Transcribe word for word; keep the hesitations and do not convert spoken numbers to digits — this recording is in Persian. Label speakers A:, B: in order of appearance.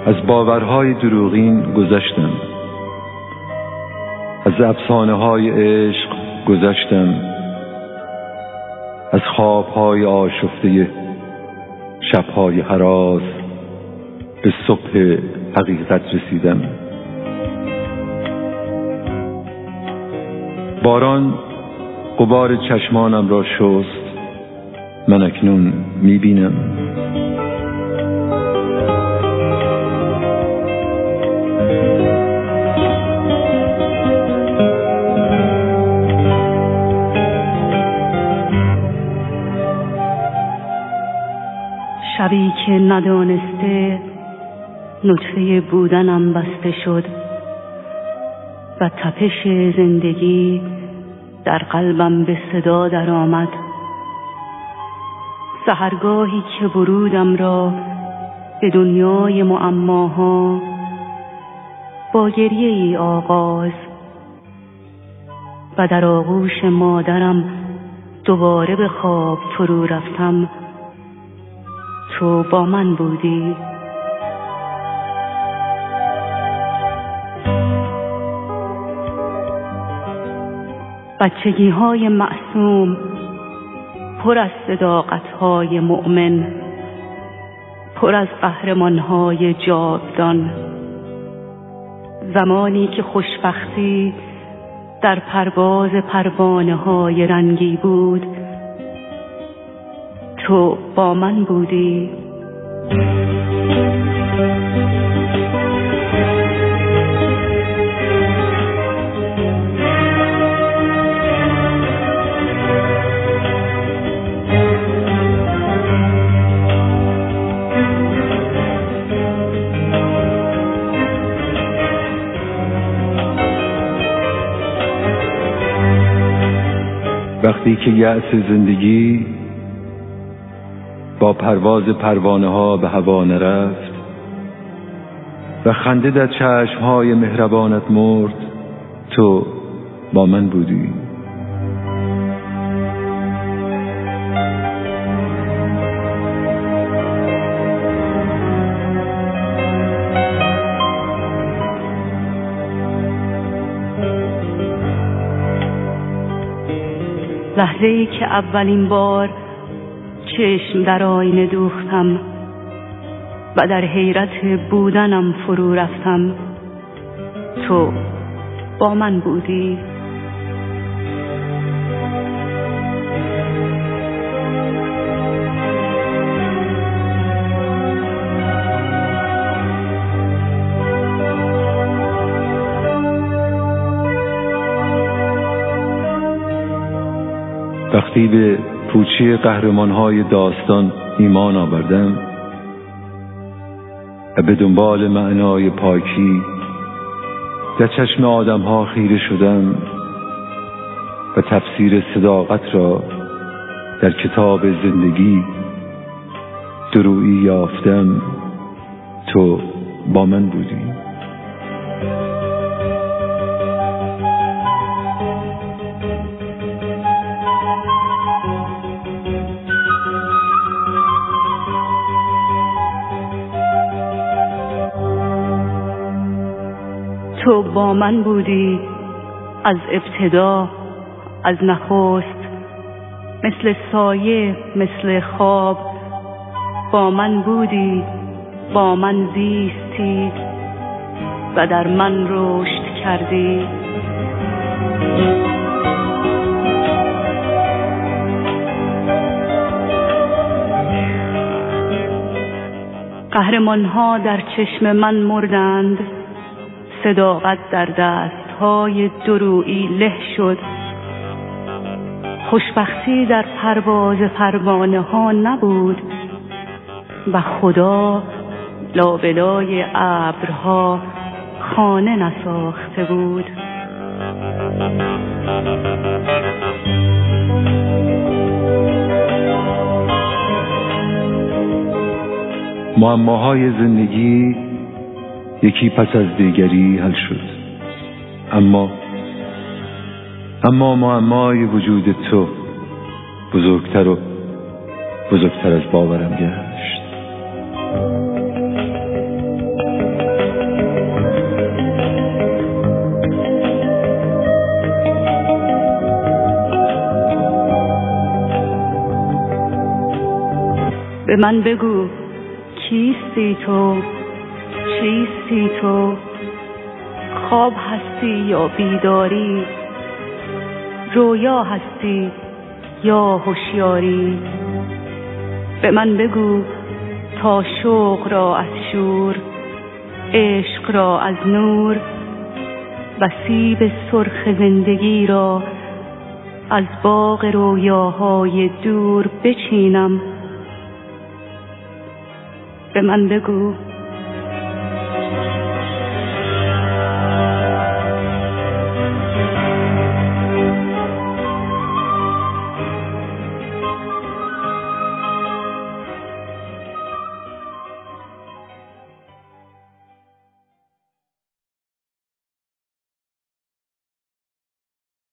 A: از باورهای دروغین گذشتم، از افسانه‌های عشق گذشتم، از خوابهای آشفته شب‌های هراس به صبح حقیقت رسیدم. باران غبار چشمانم را شست، من اکنون می‌بینم.
B: شبی که ندانسته نطفه بودنم بسته شد و تپش زندگی در قلبم به صدا در آمد. سحرگاهی که ورودم را به دنیای معماها با گریه ای آغاز و در آغوش مادرم دوباره به خواب فرو رفتم. تو با من بودی. بچگی های معصوم پر از صداقت های مؤمن، پر از قهرمان های جاودان. زمانی که خوشبختی در پرواز پروانه های رنگی بود، تو با من بودی.
A: وقتی که یأس زندگی با پرواز پروانه ها به هوا نرفت و خنده در چشم های مهربانت مرد، تو با من بودی.
B: لحظه‌ای که اولین بار چشم در آینه دوختم و در حیرت بودنم فرو رفتم، تو با من بودی.
A: وقتی به پوچی قهرمان‌های داستان ایمان آوردم و به دنبال معنای پاکی در چشم آدم‌ها خیره شدم و تفسیر صداقت را در کتاب زندگی درویی یافتم، تو با من بودی.
B: تو با من بودی از ابتدا، از نخست، مثل سایه، مثل خواب. با من بودی، با من زیستی و در من رشد کردی. قهرمان‌ها در چشم من مردند، صداقت در دست‌های درویی له شد. خوشبختی در پرواز پروانه ها نبود و خدا لابلای ابرها خانه نساخته بود.
A: معماهای زندگی یکی پس از دیگری حل شد، اما اما معمای وجود تو بزرگتر و بزرگتر از باورم گشت.
B: من بگو کیستی تو، چیستی تو، خواب هستی یا بیداری، رویا هستی یا هوشیاری. به من بگو تا شوق را از شور، عشق را از نور، و سیب سرخ زندگی را از باغ رویاهای دور بچینم. به من بگو